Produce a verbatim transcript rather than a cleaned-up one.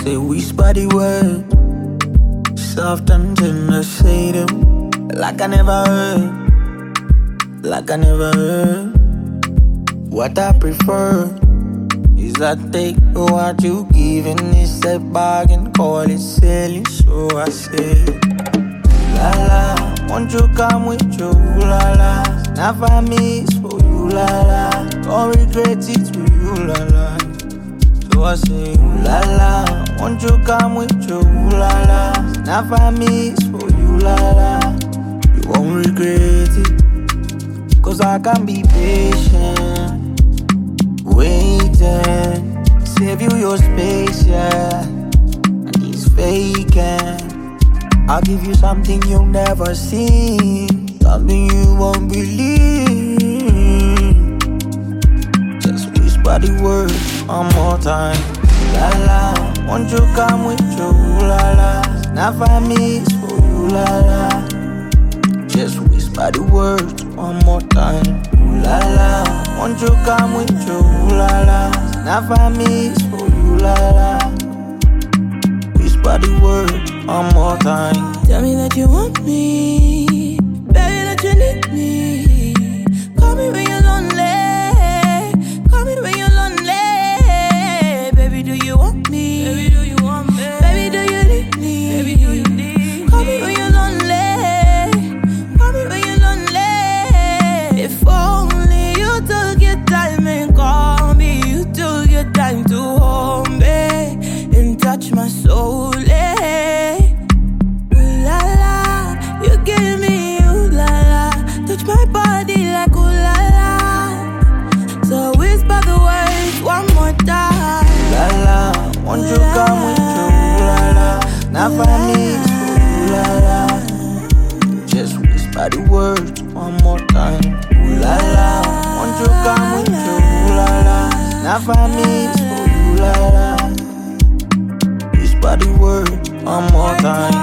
Say whisper the word, soft and tender, say them like I never heard, like I never heard. What I prefer is I take what you give and it's a bargain, call it selling. So I say, la la, won't you come with you, la la. Not for me, it's for you, la la. Don't regret it for you, la la. So I say, la la, won't you come with you, la la. Not for me, it's for you, la la. You won't regret it, cause I can be patient, waiting, save you your space, yeah. And it's vacant. I'll give you something you've never seen, something you won't believe. Just whisper the word one more time. La la, won't you come with you, la la. Not for me, it's for you, la la. Just whisper the word one more time. La la, won't you come with you, la la. Not for me, it's for you, la la. Whisper the word one more time. Tell me that you want me, baby, that you need me. Call me when you're lonely, call me when you're lonely. Baby, do you want me? Baby, do you want me? Baby, do you need me? Baby, do you need me? Call me when you're lonely, call me when you're lonely. If only you took your time and call me, you took your time to hold me and touch my soul. My body like ooh la la. So whisper the words one more time. La la, won't you come with you, la la. Not for me, it's for you, la la. Just whisper the words one more time. Ooh la la, won't you come with you, la la. Not for me, it's for you, la la. Whisper the word one more time.